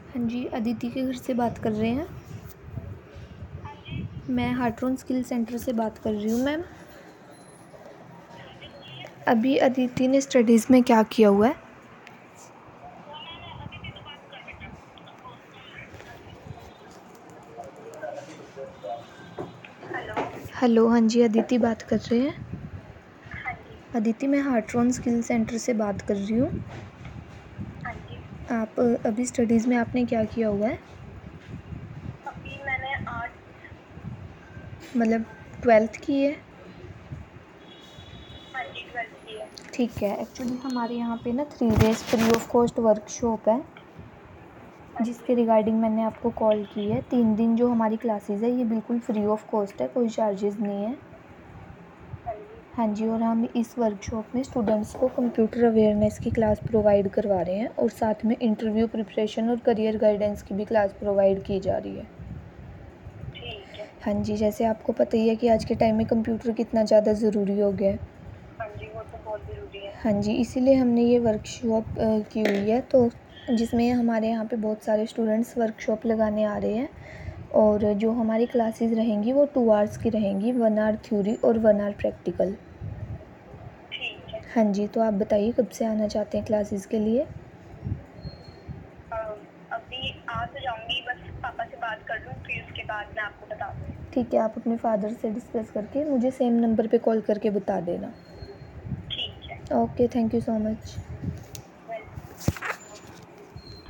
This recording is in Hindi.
हाँ जी, अदिति के घर से बात कर रहे हैं। मैं हार्ट्रॉन स्किल सेंटर से बात कर रही हूँ मैम। अभी अदिति ने स्टडीज़ में क्या किया हुआ है? हेलो, हाँ जी, अदिति बात कर रहे हैं। अदिति, मैं हार्ट्रॉन स्किल सेंटर से बात कर रही हूँ। आप अभी स्टडीज़ में आपने क्या किया हुआ है? अभी मैंने आर्ट मतलब 12th की है? हाँ जी 12th की है। ठीक है। एक्चुअली हमारे यहाँ पे ना 3 days free of cost workshop है, जिसके रिगार्डिंग मैंने आपको कॉल की है। 3 दिन जो हमारी क्लासेस है ये बिल्कुल फ्री ऑफ कॉस्ट है, कोई चार्जेस नहीं है। हाँ जी। हाँ जी, और हम इस वर्कशॉप में स्टूडेंट्स को कंप्यूटर अवेयरनेस की क्लास प्रोवाइड करवा रहे हैं और साथ में इंटरव्यू प्रिपरेशन और करियर गाइडेंस की भी क्लास प्रोवाइड की जा रही है। ठीक है। हाँ जी, जैसे आपको पता ही है कि आज के टाइम में कंप्यूटर कितना ज़्यादा ज़रूरी हो गया है। हाँ जी, वो तो बहुत ज़रूरी है। हाँ जी, इसीलिए हमने ये वर्कशॉप की हुई है, तो जिसमें हमारे यहाँ पे बहुत सारे स्टूडेंट्स वर्कशॉप लगाने आ रहे हैं। और जो हमारी क्लासेस रहेंगी वो 2 आवर्स की रहेंगी, 1 आवर थ्योरी और 1 आवर प्रैक्टिकल। ठीक है। हाँ जी, तो आप बताइए कब से आना चाहते हैं क्लासेस के लिए? अभी आ तो जाऊंगी, बस पापा से बात कर लूँ, फिर उसके बाद मैं आपको बता दूँगी। ठीक है, आप अपने फादर से डिस्कस करके मुझे सेम नंबर पे कॉल करके बता देना। ठीक है। Okay, thank you so much.